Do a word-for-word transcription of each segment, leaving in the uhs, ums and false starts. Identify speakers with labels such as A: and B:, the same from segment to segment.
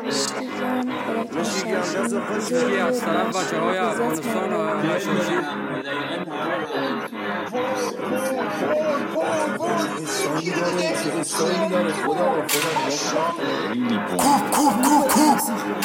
A: یکی از طرف بچه های افغانستان و هشاشی
B: کوب کوب کوب کوب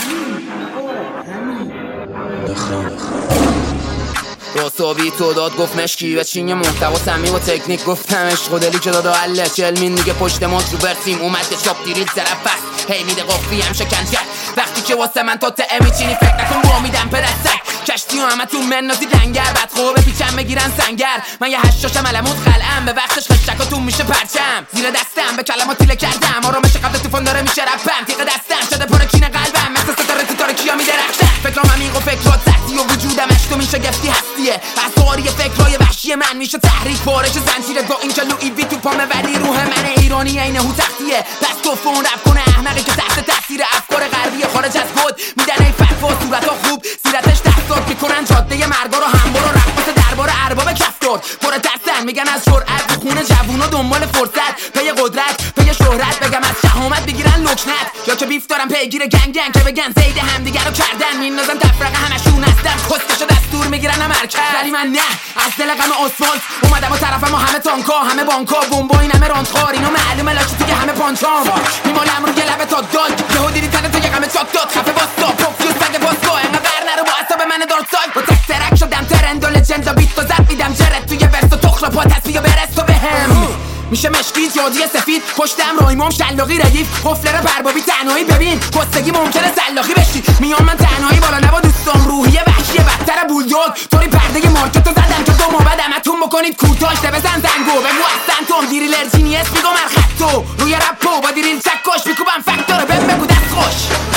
B: راسابی تو داد گفت مشکی و چینگ محتوا سمی و تکنیک گفتم عشق و دلی که داد و حله چلمین دیگه پشت مات رو برسیم اومده چاپ دیریل طرف بست هی میده قفی هم شکنج کرد وقتی که واسه من تا ته میچینی فکر نکن با میدم پدستک کشتی و همه تو منازی لنگر بعد خوبه پیچم بگیرن سنگر من یه هشتاشم علمود خلعم به وقتش خشکاتون میشه پرچم زیر دستم به کلمات تیله کردم آرامش قبل طوفان داره میشه رپم تیغ دستم شده پر کینه قلبم مثل ستاره تو تاریکیا میدرخشم فکرام عمیق و فکرات سختی و وجودم اشتو میشه گفتی هستیه اسواری فکرای وحشی من میشه تحریک پارش زنجیره با این که لوئی وی تو پامه ولی روح من ایرانی عین هو تختیه پس تو فون رپ کنه احمقی که تحت تاثیر افکار غربی خارج از خود میدن این فتوا صورتا خوب سیرتش دستات میکنن جاده مرگا رو هم برو رقص دربار ارباب کفتار پر ترسن میگن از جرأت تو خون جوونا دنبال فرصت پی قدرت پی شهرت بگم از شهامت بگیرن لکنت یا که بیف دارن پیگیر گنگ گنگ که بگن زید همدیگه رو کردن میندازن تفرقه همشون هستن کسکشو دستور میگیرن مرکز ولی من نه از دل غم آسفالت اومدم و طرفم و همه تانکا همه بانکا بمبا این همه راندخار اینو معلومه لاکی دیگه همه پانچام میمالم روی لبه تا داد یهو دیدی تنه تو یه غم چاک داد خفه واستا پوفیوز سگ باستا انقدر نرو با عصاب من دار سایت با تک ترک شدم ترند و لجند و بیت و زد میدم جرت توی برس و تخ را پا تصویه برس تو بهم میشه مشکی جادی سفید پشتم رایمام شلاقی ردیف قفل را بربابی تنهایی ببین کستگی ممکنه سلاخی بشی میام من تنهایی بالا نبا دوستام روحیه وحشیه بدتر بولدوگ طوری پرده مارکتو زدم که دو ما بدمتون بکنید کوتاش ده بزن زنگو بگو اصلا توم دیریلر جینیس میگو مرخط تو روی رپو با دیریل چکش میکوبم فکتارو بهم بگو دست خوش